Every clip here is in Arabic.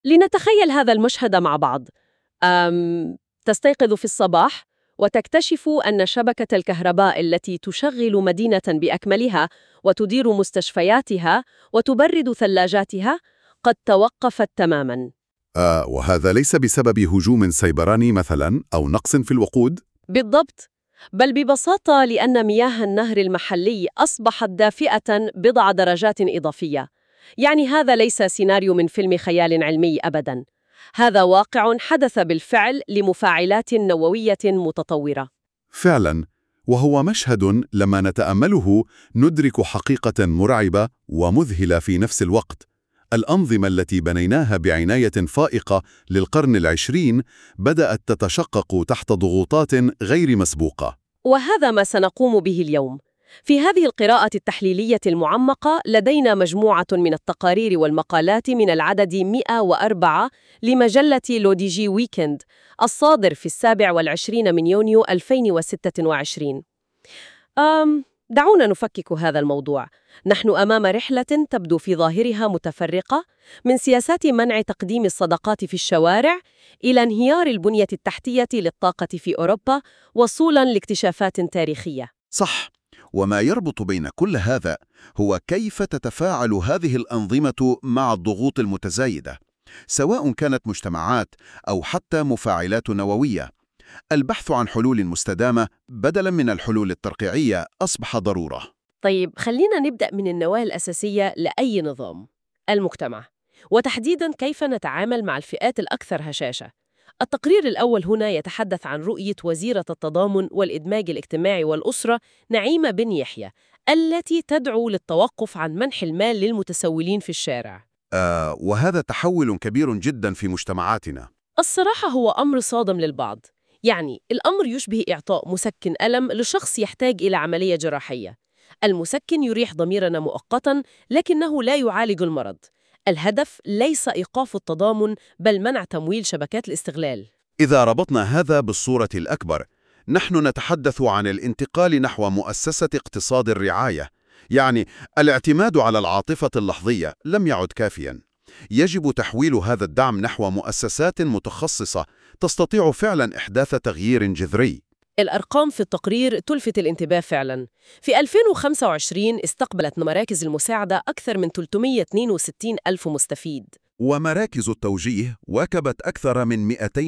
لنتخيل هذا المشهد مع بعض. تستيقظ في الصباح وتكتشف أن شبكة الكهرباء التي تشغل مدينة بأكملها وتدير مستشفياتها وتبرد ثلاجاتها قد توقفت تماماً. وهذا ليس بسبب هجوم سيبراني مثلا أو نقص في الوقود؟ بالضبط، بل ببساطة لأن مياه النهر المحلي أصبحت دافئة بضع درجات إضافية. يعني هذا ليس سيناريو من فيلم خيال علمي أبداً. هذا واقع حدث بالفعل لمفاعلات نووية متطورة. فعلا، وهو مشهد لما نتأمله ندرك حقيقة مرعبة ومذهلة في نفس الوقت. الأنظمة التي بنيناها بعناية فائقة للقرن العشرين بدأت تتشقق تحت ضغوطات غير مسبوقة. وهذا ما سنقوم به اليوم. في هذه القراءة التحليلية المعمقة لدينا مجموعة من التقارير والمقالات من العدد 104 لمجلة لوديجي ويكند الصادر في 27 من يونيو 2026. دعونا نفكك هذا الموضوع. نحن أمام رحلة تبدو في ظاهرها متفرقة، من سياسات منع تقديم الصدقات في الشوارع إلى انهيار البنية التحتية للطاقة في أوروبا، وصولاً لاكتشافات تاريخية. صح، وما يربط بين كل هذا هو كيف تتفاعل هذه الأنظمة مع الضغوط المتزايدة، سواء كانت مجتمعات أو حتى مفاعلات نووية. البحث عن حلول مستدامة بدلاً من الحلول الترقيعية أصبح ضرورة. طيب، خلينا نبدأ من النواة الأساسية لأي نظام: المجتمع، وتحديداً كيف نتعامل مع الفئات الأكثر هشاشة. التقرير الأول هنا يتحدث عن رؤية وزيرة التضامن والإدماج الاجتماعي والأسرة نعيمة بن يحيى، التي تدعو للتوقف عن منح المال للمتسولين في الشارع. وهذا تحول كبير جداً في مجتمعاتنا. الصراحة هو أمر صادم للبعض. يعني الأمر يشبه إعطاء مسكن ألم لشخص يحتاج إلى عملية جراحية. المسكن يريح ضميرنا مؤقتاً، لكنه لا يعالج المرض. الهدف ليس إيقاف التضامن، بل منع تمويل شبكات الاستغلال. إذا ربطنا هذا بالصورة الأكبر، نحن نتحدث عن الانتقال نحو مؤسسة اقتصاد الرعاية. يعني الاعتماد على العاطفة اللحظية لم يعد كافياً. يجب تحويل هذا الدعم نحو مؤسسات متخصصة تستطيع فعلاً إحداث تغيير جذري. الأرقام في التقرير تلفت الانتباه فعلاً. في 2025 استقبلت مراكز المساعدة أكثر من 362 ألف مستفيد. ومراكز التوجيه واكبت أكثر من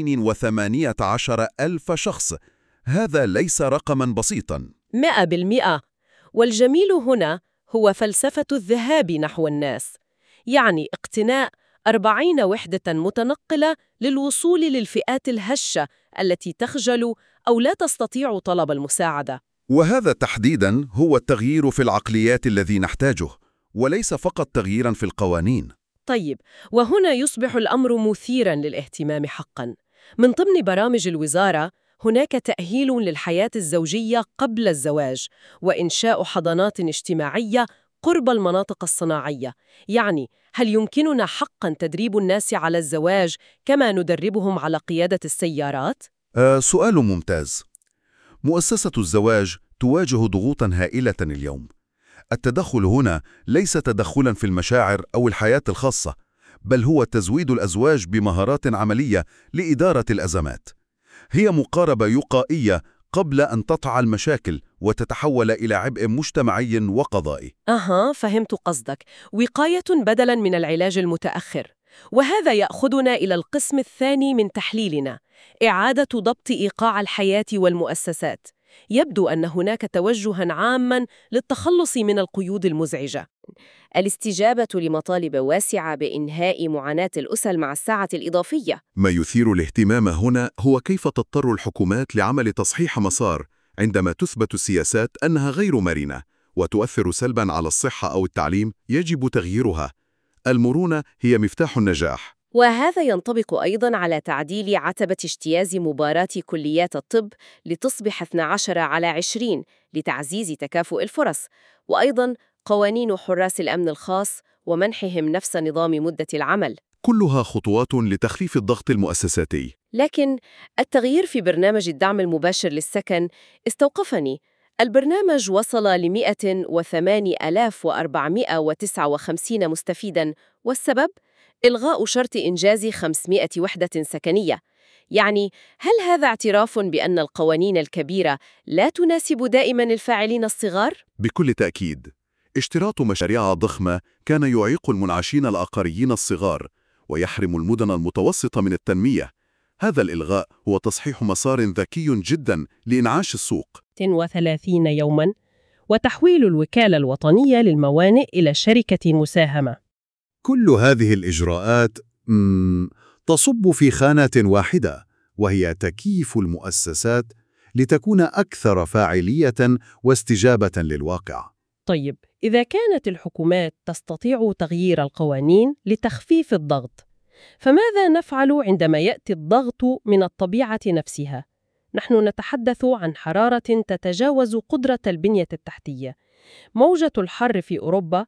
218 ألف شخص. هذا ليس رقماً بسيطاً. 100%. والجميل هنا هو فلسفة الذهاب نحو الناس. يعني اقتناء 40 وحدة متنقلة للوصول للفئات الهشة التي تخجل أو لا تستطيع طلب المساعدة. وهذا تحديداً هو التغيير في العقليات الذي نحتاجه، وليس فقط تغييراً في القوانين. طيب، وهنا يصبح الأمر مثيراً للاهتمام حقاً. من ضمن برامج الوزارة هناك تأهيل للحياة الزوجية قبل الزواج، وإنشاء حضانات اجتماعية قرب المناطق الصناعية. يعني هل يمكننا حقاً تدريب الناس على الزواج كما ندربهم على قيادة السيارات؟ سؤال ممتاز. مؤسسة الزواج تواجه ضغوطاً هائلة اليوم. التدخل هنا ليس تدخلاً في المشاعر أو الحياة الخاصة، بل هو تزويد الأزواج بمهارات عملية لإدارة الأزمات. هي مقاربة يقائية قبل أن تطع المشاكل وتتحول إلى عبء مجتمعي وقضائي. فهمت قصدك. وقاية بدلاً من العلاج المتأخر. وهذا يأخذنا إلى القسم الثاني من تحليلنا: إعادة ضبط إيقاع الحياة والمؤسسات. يبدو أن هناك توجهاً عاماً للتخلص من القيود المزعجة. الاستجابة لمطالب واسعة بإنهاء معاناة الأسر مع الساعة الإضافية. ما يثير الاهتمام هنا هو كيف تضطر الحكومات لعمل تصحيح مسار عندما تثبت السياسات أنها غير مرنة وتؤثر سلباً على الصحة أو التعليم. يجب تغييرها. المرونة هي مفتاح النجاح. وهذا ينطبق أيضاً على تعديل عتبة اجتياز مباراة كليات الطب لتصبح 12/20 لتعزيز تكافؤ الفرص، وأيضاً قوانين حراس الأمن الخاص ومنحهم نفس نظام مدة العمل. كلها خطوات لتخفيف الضغط المؤسساتي. لكن التغيير في برنامج الدعم المباشر للسكن استوقفني. البرنامج وصل ل 108,459 مستفيداً، والسبب إلغاء شرط إنجاز 500 وحدة سكنية. يعني هل هذا اعتراف بأن القوانين الكبيرة لا تناسب دائما الفاعلين الصغار؟ بكل تأكيد، اشتراط مشاريع ضخمة كان يعيق المنعشين العقاريين الصغار ويحرم المدن المتوسطة من التنمية. هذا الإلغاء هو تصحيح مسار ذكي جدا لإنعاش السوق. 30 يوماً، وتحويل الوكالة الوطنية للموانئ إلى شركة مساهمة. كل هذه الإجراءات تصب في خانة واحدة، وهي تكييف المؤسسات لتكون أكثر فاعلية واستجابة للواقع. طيب، إذا كانت الحكومات تستطيع تغيير القوانين لتخفيف الضغط، فماذا نفعل عندما يأتي الضغط من الطبيعة نفسها؟ نحن نتحدث عن حرارة تتجاوز قدرة البنية التحتية. موجة الحر في أوروبا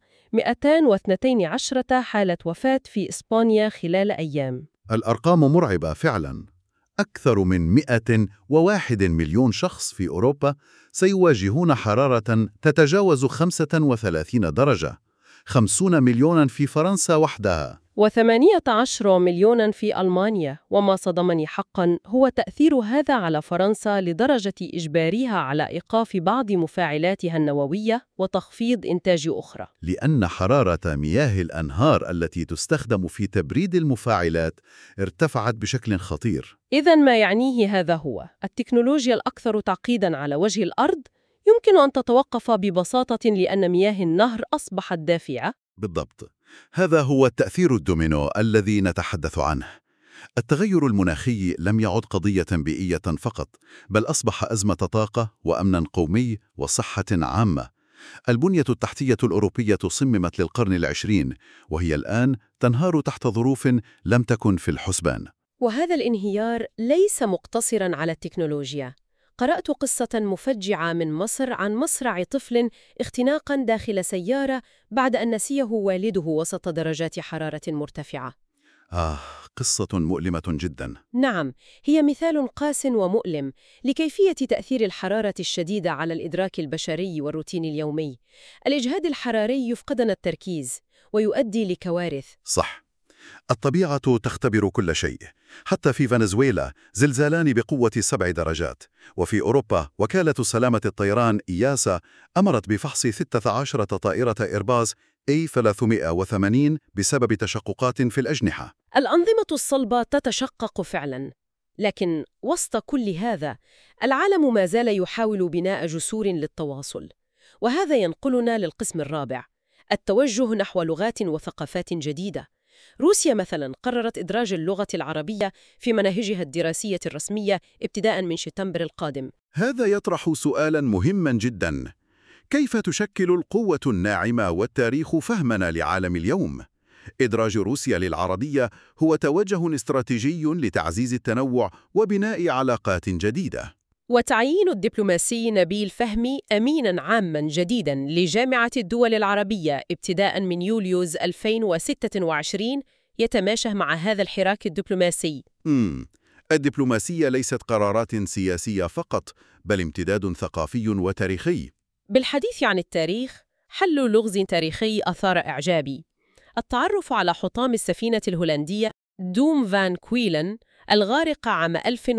212 حالة وفاة في إسبانيا خلال أيام. الأرقام مرعبة فعلا. أكثر من 101 مليون شخص في أوروبا سيواجهون حرارة تتجاوز 35 درجة، 50 مليونا في فرنسا وحدها، و18 مليوناً في ألمانيا. وما صدمني حقاً هو تأثير هذا على فرنسا لدرجة إجبارها على إيقاف بعض مفاعلاتها النووية وتخفيض إنتاج أخرى. لأن حرارة مياه الأنهار التي تستخدم في تبريد المفاعلات ارتفعت بشكل خطير. إذن ما يعنيه هذا هو التكنولوجيا الأكثر تعقيداً على وجه الأرض يمكن أن تتوقف ببساطة لأن مياه النهر أصبحت دافئة. بالضبط، هذا هو التأثير الدومينو الذي نتحدث عنه. التغير المناخي لم يعد قضية بيئية فقط، بل أصبح أزمة طاقة وأمن قومي وصحة عامة. البنية التحتية الأوروبية صممت للقرن العشرين، وهي الآن تنهار تحت ظروف لم تكن في الحسبان. وهذا الانهيار ليس مقتصراً على التكنولوجيا. قرأت قصة مفجعة من مصر عن مصرع طفل اختناقاً داخل سيارة بعد أن نسيه والده وسط درجات حرارة مرتفعة. قصة مؤلمة جدا. نعم، هي مثال قاس ومؤلم لكيفية تأثير الحرارة الشديدة على الإدراك البشري والروتين اليومي. الإجهاد الحراري يفقدنا التركيز ويؤدي لكوارث. صح، الطبيعة تختبر كل شيء. حتى في فنزويلا زلزالان بقوة 7 درجات، وفي أوروبا وكالة سلامة الطيران إياسا أمرت بفحص 16 طائرة إيرباص A380 بسبب تشققات في الأجنحة. الأنظمة الصلبة تتشقق فعلاً، لكن وسط كل هذا العالم ما زال يحاول بناء جسور للتواصل. وهذا ينقلنا للقسم الرابع، التوجه نحو لغات وثقافات جديدة. روسيا مثلاً قررت إدراج اللغة العربية في مناهجها الدراسية الرسمية ابتداءً من شتنبر القادم. هذا يطرح سؤالاً مهماً جداً. كيف تشكل القوة الناعمة والتاريخ فهمنا لعالم اليوم؟ إدراج روسيا للعربية هو توجه استراتيجي لتعزيز التنوع وبناء علاقات جديدة. وتعيين الدبلوماسي نبيل فهمي أميناً عاماً جديداً لجامعة الدول العربية ابتداءً من يوليوز 2026 يتماشى مع هذا الحراك الدبلوماسي. الدبلوماسية ليست قرارات سياسية فقط، بل امتداد ثقافي وتاريخي. بالحديث عن التاريخ، حل لغز تاريخي أثار إعجابي. التعرف على حطام السفينة الهولندية دوم فان كويلن الغارقة عام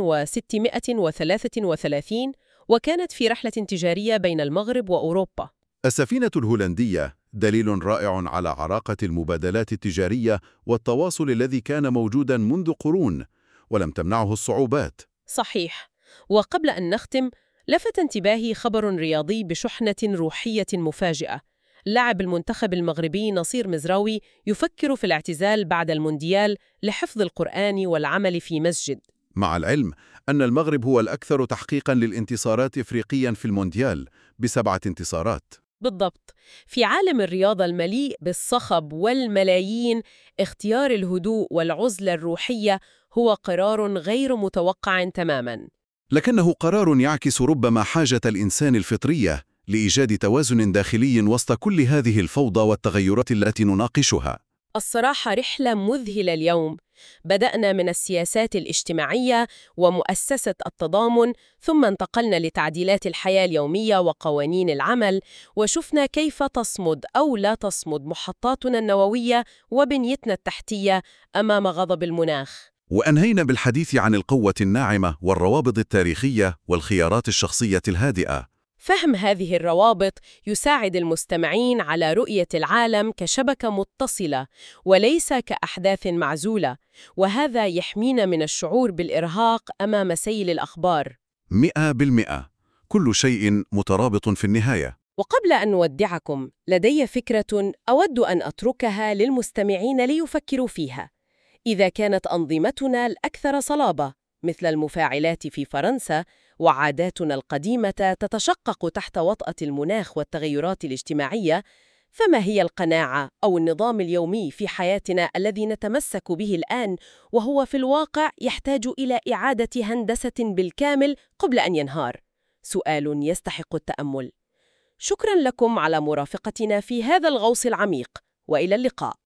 1633، وكانت في رحلة تجارية بين المغرب وأوروبا. السفينة الهولندية دليل رائع على عراقة المبادلات التجارية والتواصل الذي كان موجوداً منذ قرون، ولم تمنعه الصعوبات. صحيح. وقبل أن نختم، لفت انتباهي خبر رياضي بشحنة روحية مفاجئة. لاعب المنتخب المغربي نصير مزراوي يفكر في الاعتزال بعد المونديال لحفظ القرآن والعمل في مسجد. مع العلم أن المغرب هو الأكثر تحقيقاً للانتصارات إفريقياً في المونديال ب7 انتصارات. بالضبط. في عالم الرياضة المليء بالصخب والملايين، اختيار الهدوء والعزلة الروحية هو قرار غير متوقع تماماً. لكنه قرار يعكس ربما حاجة الإنسان الفطرية لإيجاد توازن داخلي وسط كل هذه الفوضى والتغيرات التي نناقشها. الصراحة رحلة مذهلة اليوم. بدأنا من السياسات الاجتماعية ومؤسسة التضامن، ثم انتقلنا لتعديلات الحياة اليومية وقوانين العمل، وشفنا كيف تصمد أو لا تصمد محطاتنا النووية وبنيتنا التحتية أمام غضب المناخ. وأنهينا بالحديث عن القوة الناعمة والروابط التاريخية والخيارات الشخصية الهادئة. فهم هذه الروابط يساعد المستمعين على رؤية العالم كشبكة متصلة وليس كأحداث معزولة، وهذا يحمينا من الشعور بالإرهاق أمام سيل الأخبار. 100%. كل شيء مترابط في النهاية. وقبل أن نودعكم، لدي فكرة أود أن أتركها للمستمعين ليفكروا فيها. إذا كانت أنظمتنا الأكثر صلابة مثل المفاعلات في فرنسا وعاداتنا القديمة تتشقق تحت وطأة المناخ والتغيرات الاجتماعية، فما هي القناعة أو النظام اليومي في حياتنا الذي نتمسك به الآن وهو في الواقع يحتاج إلى إعادة هندسة بالكامل قبل أن ينهار؟ سؤال يستحق التأمل. شكراً لكم على مرافقتنا في هذا الغوص العميق، وإلى اللقاء.